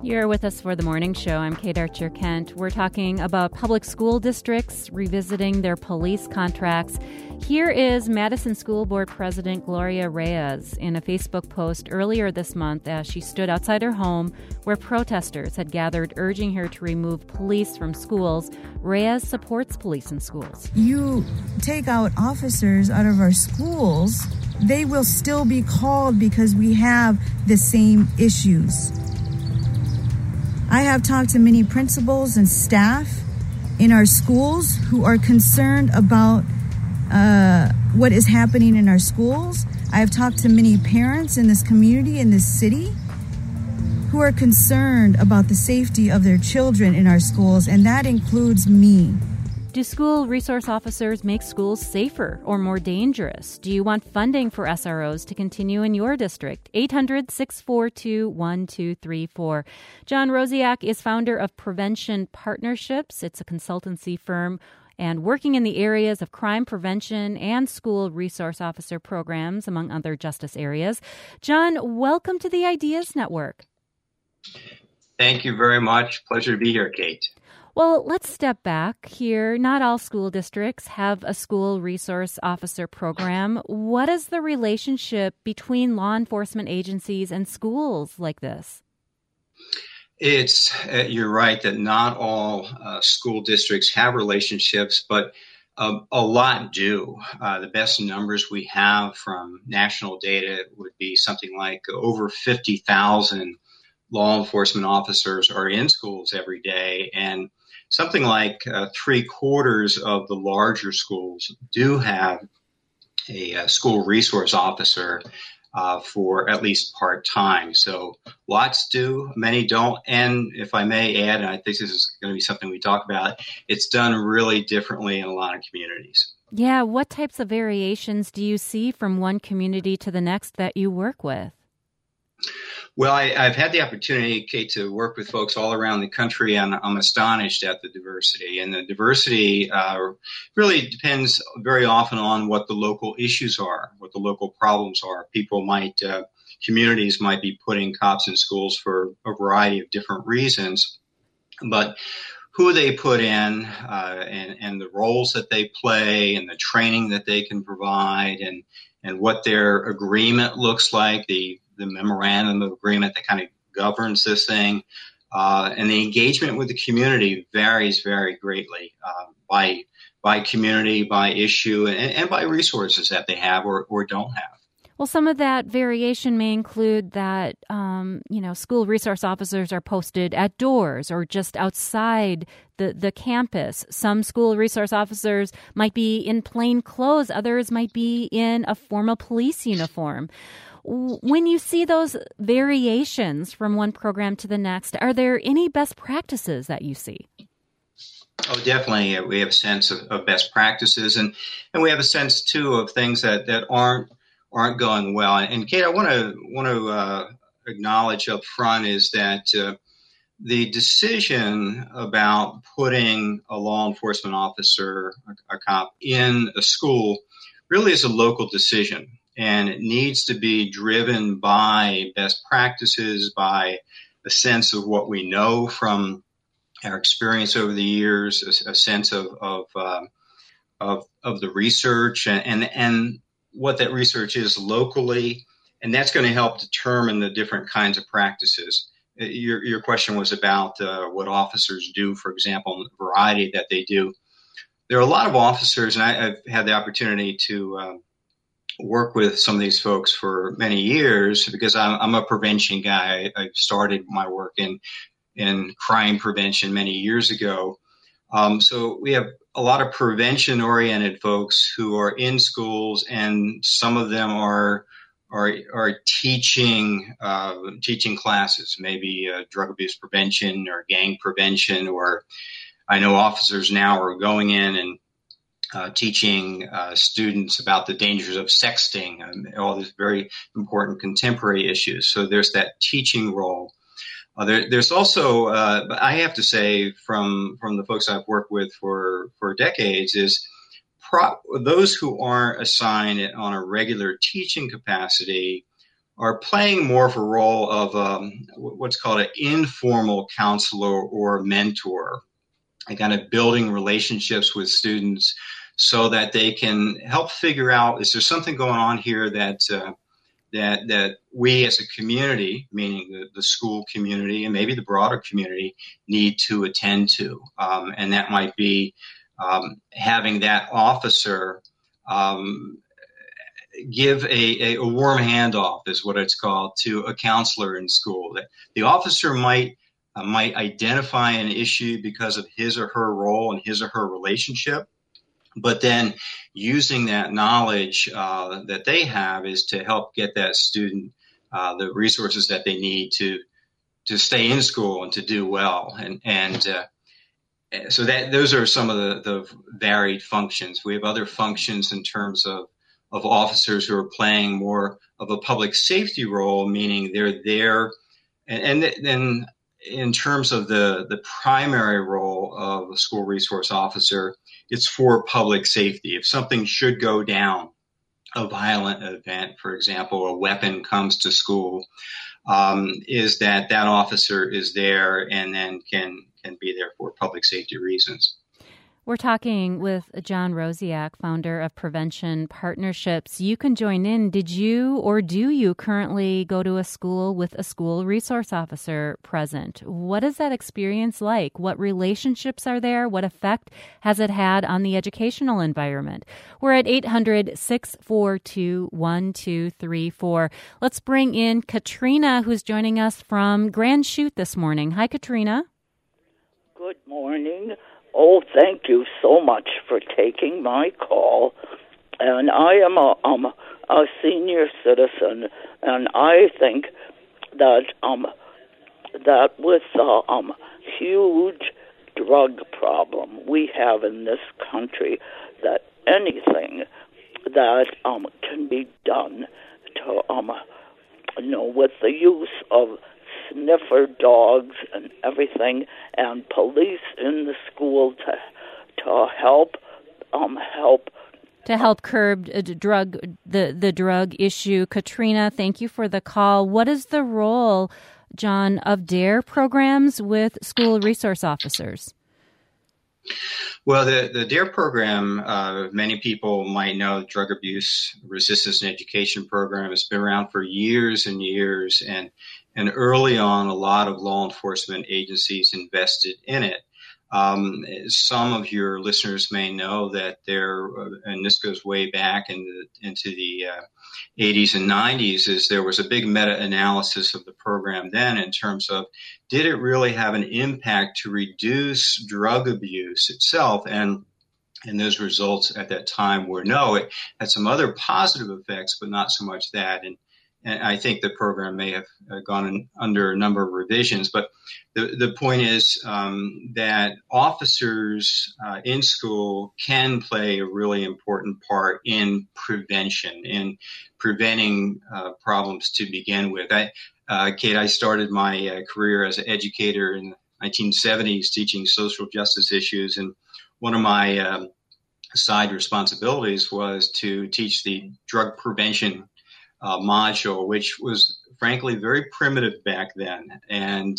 You're with us for the morning show. I'm Kate Archer-Kent. We're talking about public school districts revisiting their police contracts. Here is Madison School Board President Gloria Reyes in a Facebook post earlier this month as she stood outside her home where protesters had gathered urging her to remove police from schools. Reyes supports police in schools. You take out officers out of our schools, they will still be called because we have the same issues. I have talked to many principals and staff in our schools who are concerned about what is happening in our schools. I have talked to many parents in this community, in this city, who are concerned about the safety of their children in our schools, and that includes me. Do school resource officers make schools safer or more dangerous? Do you want funding for SROs to continue in your district? 800-642-1234. John Rosiak is founder of Prevention Partnerships. It's a consultancy firm and working in the areas of crime prevention and school resource officer programs, among other justice areas. John, welcome to the Ideas Network. Thank you very much. Pleasure to be here, Kate. Well, let's step back here. Not all school districts have a school resource officer program. What is the relationship between law enforcement agencies and schools like this? You're right that not all school districts have relationships, but a lot do. The best numbers we have from national data would be something like over 50,000 law enforcement officers are in schools every day, and something like 3/4 of the larger schools do have a school resource officer for at least part-time. So lots do, many don't. And if I may add, and I think this is going to be something we talk about, it's done really differently in a lot of communities. Yeah, what types of variations do you see from one community to the next that you work with? Well, I've had the opportunity, Kate, to work with folks all around the country, and I'm astonished at the diversity. And the diversity really depends very often on what the local issues are, what the local problems are. Communities might be putting cops in schools for a variety of different reasons, but who they put in and the roles that they play and the training that they can provide and what their agreement looks like, the memorandum of agreement that kind of governs this thing, and the engagement with the community varies very greatly by community, by issue, and by resources that they have or don't have. Well, some of that variation may include that, school resource officers are posted at doors or just outside the campus. Some school resource officers might be in plain clothes. Others might be in a formal police uniform. When you see those variations from one program to the next, are there any best practices that you see? Oh, definitely. We have a sense of best practices, and we have a sense too of things that aren't going well. And Kate, I want to acknowledge up front is that the decision about putting a law enforcement officer, a cop, in a school really is a local decision. And it needs to be driven by best practices, by a sense of what we know from our experience over the years, a sense of the research and what that research is locally. And that's going to help determine the different kinds of practices. Your question was about what officers do, for example, and the variety that they do. There are a lot of officers, and I've had the opportunity to work with some of these folks for many years because I'm a prevention guy. I started my work in crime prevention many years ago. So we have a lot of prevention-oriented folks who are in schools, and some of them are teaching classes, maybe drug abuse prevention or gang prevention, or I know officers now are going in and teaching students about the dangers of sexting and all these very important contemporary issues. So there's that teaching role. There's also, I have to say, from the folks I've worked with for decades, is those who aren't assigned on a regular teaching capacity are playing more of a role of what's called an informal counselor or mentor, and kind of building relationships with students so that they can help figure out, is there something going on here that we as a community, meaning the school community and maybe the broader community, need to attend to. And that might be having that officer give a warm handoff, is what it's called, to a counselor in school. That the officer might identify an issue because of his or her role and his or her relationship, but then using that knowledge that they have is to help get that student the resources that they need to stay in school and to do well. And so that those are some of the varied functions. We have other functions in terms of officers who are playing more of a public safety role, meaning they're there. And then in terms of the primary role of a school resource officer, it's for public safety. If something should go down, a violent event, for example, a weapon comes to school, is that officer is there and then can be there for public safety reasons. We're talking with John Rosiak, founder of Prevention Partnerships. You can join in. Did you or do you currently go to a school with a school resource officer present? What is that experience like? What relationships are there? What effect has it had on the educational environment? We're at 800-642-1234. Let's bring in Katrina, who's joining us from Grand Chute this morning. Hi, Katrina. Good morning. Oh, thank you so much for taking my call. And I am a senior citizen, and I think that that with the huge drug problem we have in this country, that anything that can be done to with the use of sniffer dogs and everything, and police in the school to help curb the drug issue. Katrina, thank you for the call. What is the role, John, of DARE programs with school resource officers? Well, the DARE program, many people might know, the Drug Abuse Resistance and Education Program, has been around for years and years, and early on, a lot of law enforcement agencies invested in it. Some of your listeners may know that and this goes way back into the 80s and 90s, is there was a big meta-analysis of the program then in terms of, did it really have an impact to reduce drug abuse itself? And those results at that time were no. It had some other positive effects, but not so much that. And I think the program may have gone under a number of revisions. But the point is that officers in school can play a really important part in prevention, in preventing problems to begin with. Kate, I started my career as an educator in the 1970s teaching social justice issues. And one of my side responsibilities was to teach the drug prevention module, which was frankly very primitive back then. And,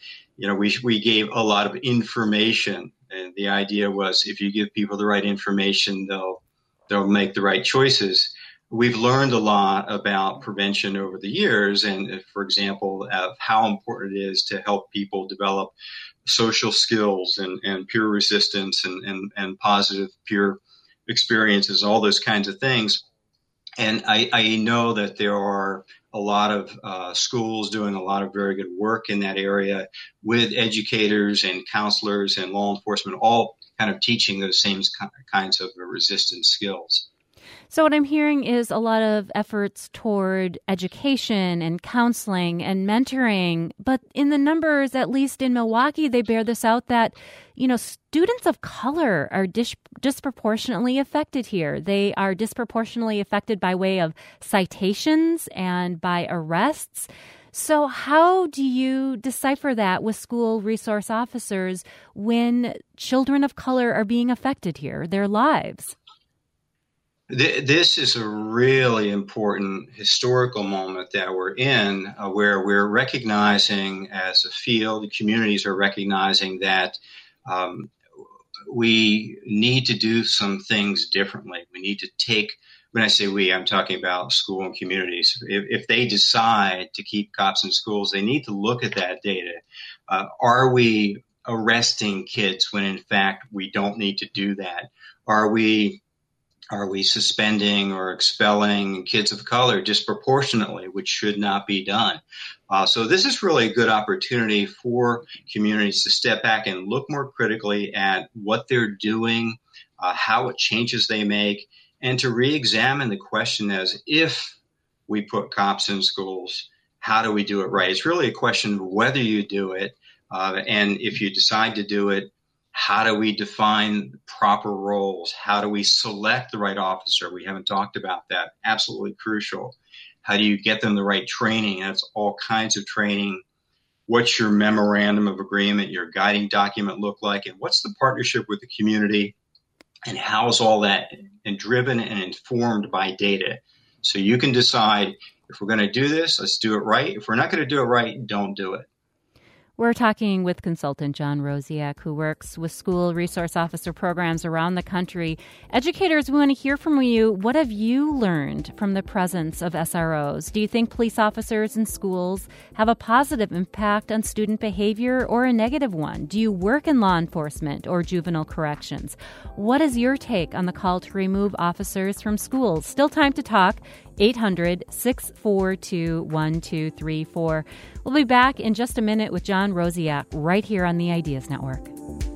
we gave a lot of information. And the idea was, if you give people the right information, they'll make the right choices. We've learned a lot about prevention over the years. And for example, of how important it is to help people develop social skills and peer resistance and positive peer experiences, all those kinds of things. And I know that there are a lot of schools doing a lot of very good work in that area with educators and counselors and law enforcement, all kind of teaching those same kinds of resistance skills. So what I'm hearing is a lot of efforts toward education and counseling and mentoring. But in the numbers, at least in Milwaukee, they bear this out that, students of color are disproportionately affected here. They are disproportionately affected by way of citations and by arrests. So how do you decipher that with school resource officers when children of color are being affected here, their lives? This is a really important historical moment that we're in, where we're recognizing as a field, the communities are recognizing that we need to do some things differently. We need to take, when I say we, I'm talking about school and communities. If they decide to keep cops in schools, they need to look at that data. Are we arresting kids when in fact we don't need to do that? Are we suspending or expelling kids of color disproportionately, which should not be done? So this is really a good opportunity for communities to step back and look more critically at what they're doing, what changes they make, and to re-examine the question as, if we put cops in schools, how do we do it right? It's really a question of whether you do it, and if you decide to do it, how do we define proper roles? How do we select the right officer? We haven't talked about that. Absolutely crucial. How do you get them the right training? That's all kinds of training. What's your memorandum of agreement, your guiding document look like? And what's the partnership with the community? And how is all that driven and informed by data? So you can decide, if we're going to do this, let's do it right. If we're not going to do it right, don't do it. We're talking with consultant John Rosiak, who works with school resource officer programs around the country. Educators, we want to hear from you. What have you learned from the presence of SROs? Do you think police officers in schools have a positive impact on student behavior or a negative one? Do you work in law enforcement or juvenile corrections? What is your take on the call to remove officers from schools? Still time to talk. 800-642-1234. We'll be back in just a minute with John Rosiak right here on the Ideas Network.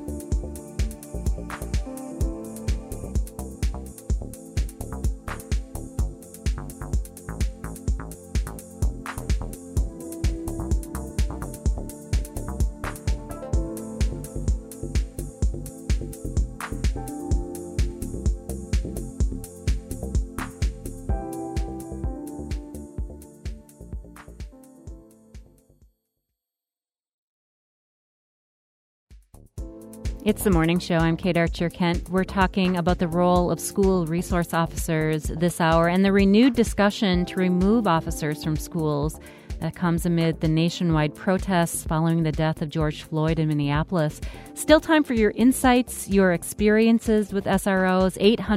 It's the morning show. I'm Kate Archer-Kent. We're talking about the role of school resource officers this hour and the renewed discussion to remove officers from schools that comes amid the nationwide protests following the death of George Floyd in Minneapolis. Still time for your insights, your experiences with SROs.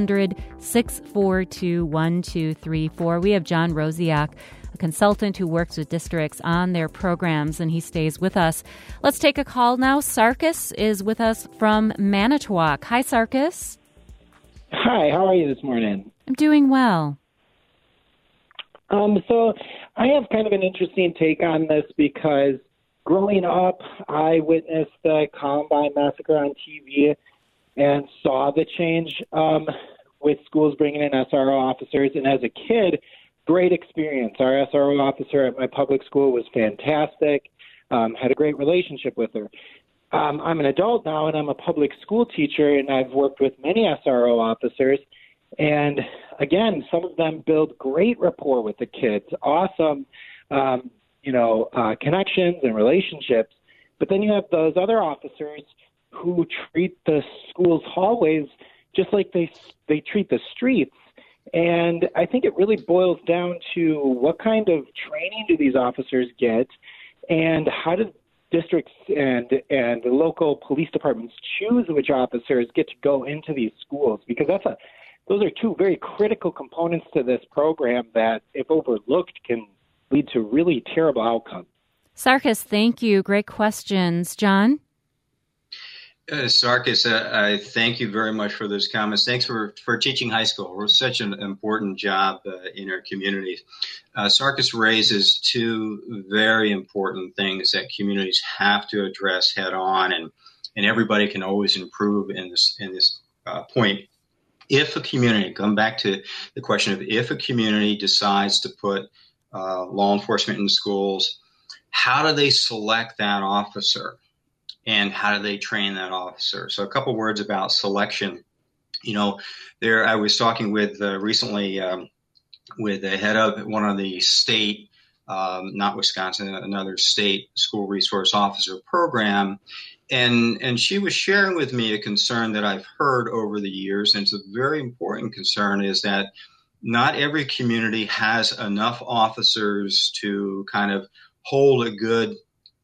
800-642-1234. We have John Rosiak, a consultant who works with districts on their programs, and he stays with us. Let's take a call now. Sarkis is with us from Manitowoc. Hi, Sarkis. Hi, how are you this morning? I'm doing well. So I have kind of an interesting take on this because growing up, I witnessed the Columbine massacre on TV and saw the change with schools bringing in SRO officers. And as a kid, great experience. Our SRO officer at my public school was fantastic, had a great relationship with her. I'm an adult now, and I'm a public school teacher, and I've worked with many SRO officers. And, again, some of them build great rapport with the kids, awesome, connections and relationships. But then you have those other officers who treat the school's hallways just like they treat the streets. And I think it really boils down to what kind of training do these officers get, and how do districts and the local police departments choose which officers get to go into these schools? Because those are two very critical components to this program that, if overlooked, can lead to really terrible outcomes. Sarkis, thank you. Great questions. John? Sarkis, I thank you very much for those comments. Thanks for teaching high school. It's such an important job in our communities. Sarkis raises two very important things that communities have to address head on, and everybody can always improve in this point. If a community, come back to the question of if a community decides to put law enforcement in schools, how do they select that officer? And how do they train that officer? So a couple words about selection. I was talking with recently with the head of one of the state not Wisconsin, another state school resource officer program. And she was sharing with me a concern that I've heard over the years, and it's a very important concern, is that not every community has enough officers to kind of hold a good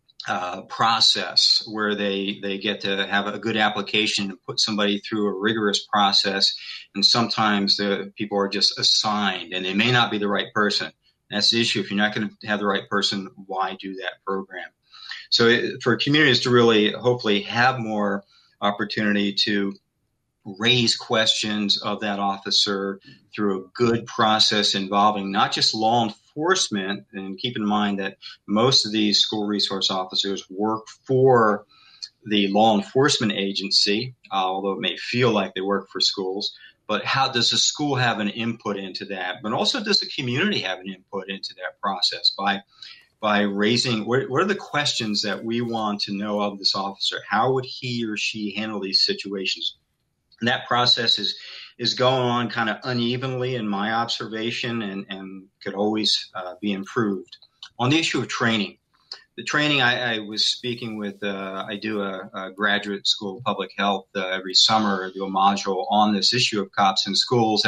process where they get to have a good application and put somebody through a rigorous process. And sometimes the people are just assigned and they may not be the right person. That's the issue. If you're not going to have the right person, why do that program? So for communities to really hopefully have more opportunity to raise questions of that officer through a good process involving not just law enforcement, and keep in mind that most of these school resource officers work for the law enforcement agency, although it may feel like they work for schools. But how does the school have an input into that? But also, does the community have an input into that process by raising what are the questions that we want to know of this officer? How would he or she handle these situations? And that process is going on kind of unevenly in my observation and could always be improved. On the issue of training, the training I was speaking with, I do a graduate school of public health every summer. I do a module on this issue of cops in schools.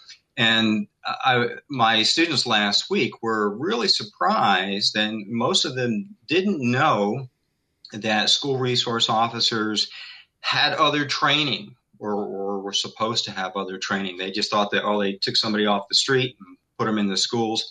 And my students last week were really surprised, and most of them didn't know that school resource officers had other training or were supposed to have other training. They just thought that, they took somebody off the street and put them in the schools.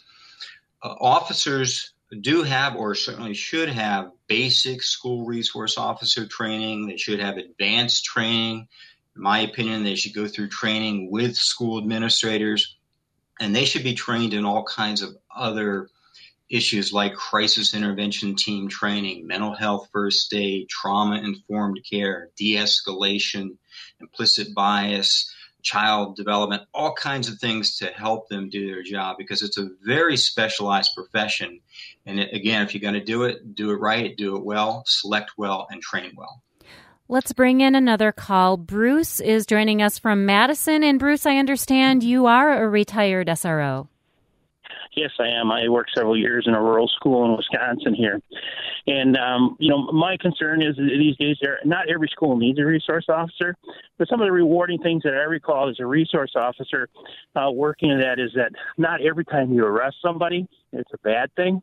Officers do have, or certainly should have, basic school resource officer training. They should have advanced training. In my opinion, they should go through training with school administrators, and they should be trained in all kinds of other issues like crisis intervention team training, mental health first aid, trauma-informed care, de-escalation, implicit bias, child development, all kinds of things to help them do their job, because it's a very specialized profession. And again, if you're going to do it right, do it well, select well, and train well. Let's bring in another call. Bruce is joining us from Madison. And Bruce, I understand you are a retired SRO. Yes, I am. I worked several years in a rural school in Wisconsin here. And, my concern is that these days, not every school needs a resource officer, but some of the rewarding things that I recall as a resource officer working in that is that not every time you arrest somebody, it's a bad thing.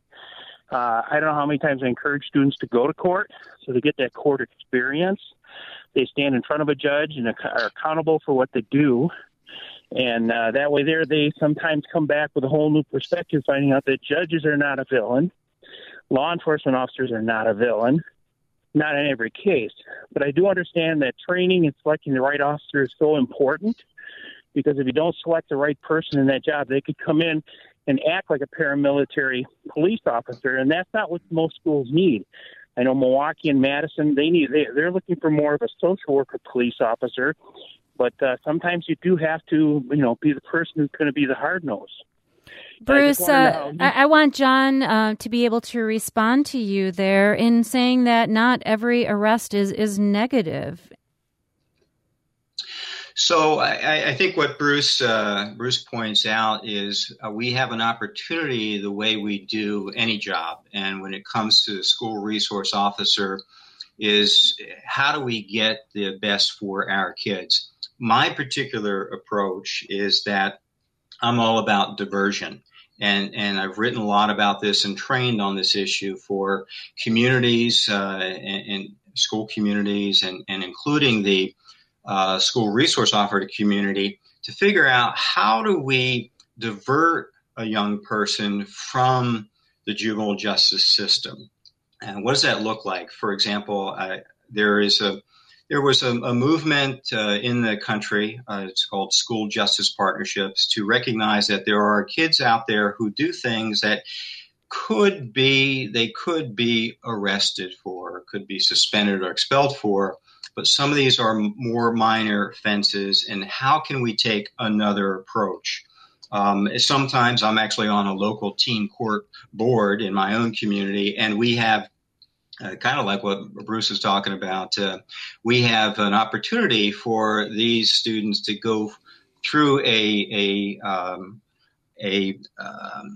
I don't know how many times I encourage students to go to court so they get that court experience. They stand in front of a judge and are accountable for what they do. And that way they sometimes come back with a whole new perspective, finding out that judges are not a villain. Law enforcement officers are not a villain, not in every case. But I do understand that training and selecting the right officer is so important, because if you don't select the right person in that job, they could come in and act like a paramilitary police officer, and that's not what most schools need. I know Milwaukee and Madison, they're looking for more of a social worker police officer, but sometimes you do have to, be the person who's going to be the hard nose. Bruce, I want John to be able to respond to you there in saying that not every arrest is negative. So I think what Bruce points out is we have an opportunity the way we do any job. And when it comes to the school resource officer is how do we get the best for our kids? My particular approach is that I'm all about diversion. And I've written a lot about this and trained on this issue for communities and school communities and including the school resource officer community to figure out how do we divert a young person from the juvenile justice system. And what does that look like? For example, there was a movement in the country, it's called School Justice Partnerships, to recognize that there are kids out there who do things that they could be arrested for, could be suspended or expelled for, but some of these are more minor offenses, and how can we take another approach? Sometimes I'm actually on a local teen court board in my own community, and we have kind of like what Bruce is talking about, we have an opportunity for these students to go through a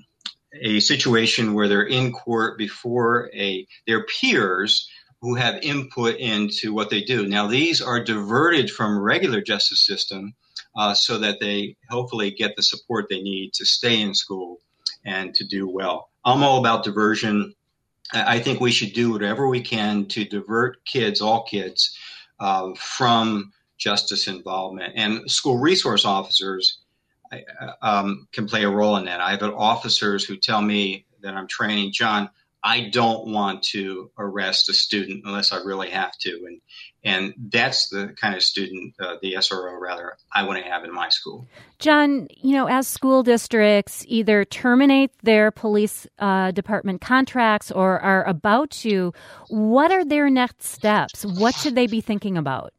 a situation where they're in court before their peers who have input into what they do. Now, these are diverted from regular justice system so that they hopefully get the support they need to stay in school and to do well. I'm all about diversion. I think we should do whatever we can to divert all kids, from justice involvement. And school resource officers can play a role in that. I have officers who tell me that I'm training, John, I don't want to arrest a student unless I really have to. And that's the kind of student, the SRO rather, I want to have in my school. John, as school districts either terminate their police department contracts or are about to, what are their next steps? What should they be thinking about?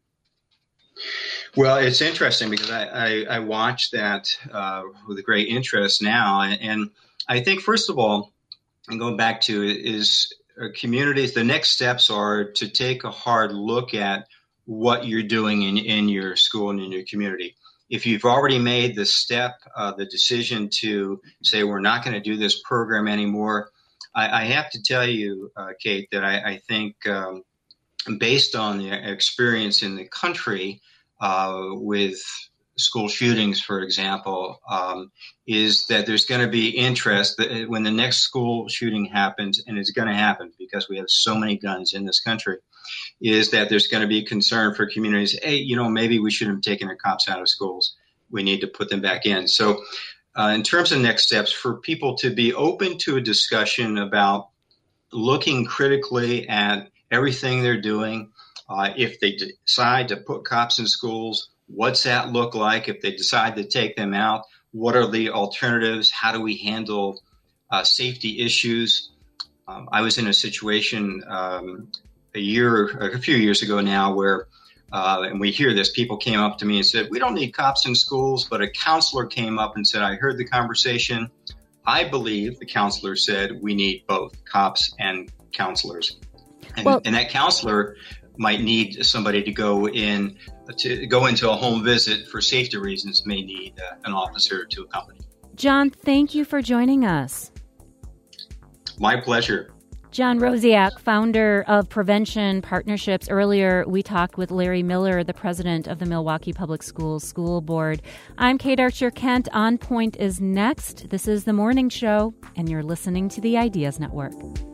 Well, it's interesting because I watch that with great interest now. And I think, first of all, and going back to it, is communities, the next steps are to take a hard look at what you're doing in your school and in your community. If you've already made the step, the decision to say, we're not going to do this program anymore, I have to tell you, Kate, that I think based on the experience in the country with school shootings, for example, is that there's going to be interest that when the next school shooting happens, and it's going to happen because we have so many guns in this country, is that there's going to be concern for communities. Hey, maybe we shouldn't have taken the cops out of schools. We need to put them back in. So in terms of next steps, for people to be open to a discussion about looking critically at everything they're doing, if they decide to put cops in schools, what's that look like? If they decide to take them out, what are the alternatives? How do we handle safety issues? I was in a situation a few years ago now where, and we hear this, people came up to me and said, we don't need cops in schools, but a counselor came up and said, I heard the conversation. I believe the counselor said we need both cops and counselors. And that counselor might need somebody to go into a home visit for safety reasons, may need an officer to accompany. John, thank you for joining us. My pleasure. John Rosiak, founder of Prevention Partnerships. Earlier, we talked with Larry Miller, the president of the Milwaukee Public Schools School Board. I'm Kate Archer-Kent. On Point is next. This is The Morning Show, and you're listening to the Ideas Network.